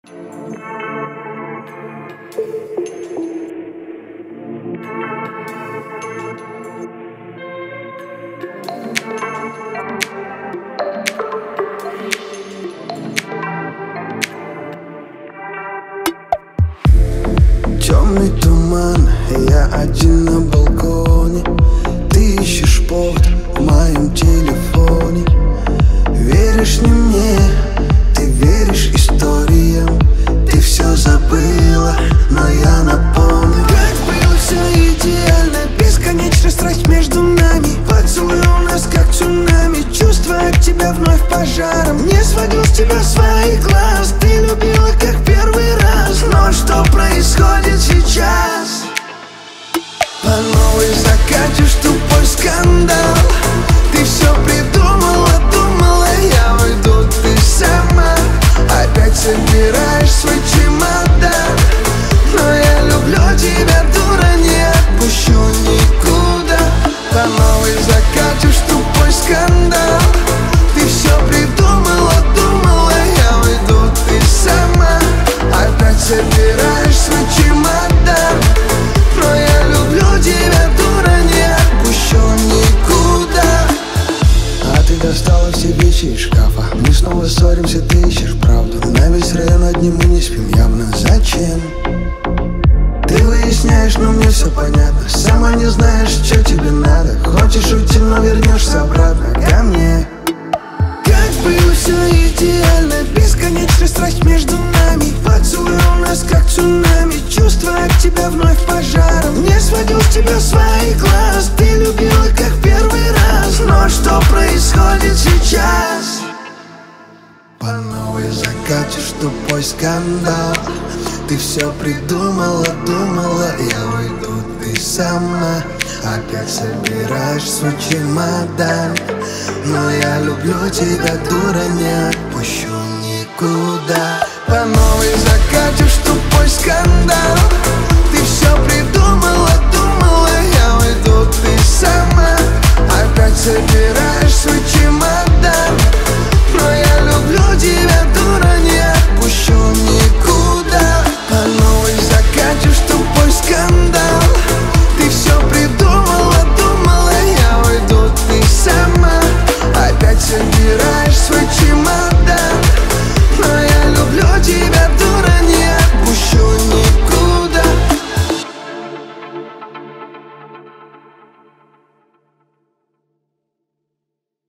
Темный туман, я один на балконе. Ты ищешь повод в моем телефоне. Веришь не мне, ты веришь историям. Ты все забыла, но я напомню. Как было все идеально, бесконечная страсть между нами. Поцелуй у нас как цунами, чувства от тебя вновь пожаром. Не сводил с тебя своих глаз, ты любила как первый раз. Но что происходит сейчас? По новой закатишь тупой скандал. Ты все придумала, думала, я уйду, ты сама. Опять собираешь свой чемодан. Но я люблю тебя, дура, не отпущу никуда. По новой закатишь тупой скандал. Ты все придумала, думала, я уйду, ты сама. Опять собираешь свой чемодан. Но я люблю тебя, дура, не отпущу никуда. А ты достала все вещи из шкафа. Мы снова ссоримся, ты ищешь правду. На весь район одни мы не спим, явно зачем? Ты выясняешь, но мне все понятно. Сама не знаешь, что тебе надо. Хочешь уйти, но вернешься обратно ко мне. Как было все идеально, бесконечная страсть между нами. Поцелуй у нас как цунами, чувства от тебя вновь пожаром. Не сводил с тебя своих глаз, ты любила как первый раз. Но что происходит сейчас? По новой закатишь тупой скандал. Ты все придумала, думала, я уйду, ты сама. Опять собираешь свой чемодан. Но я люблю тебя, дура, не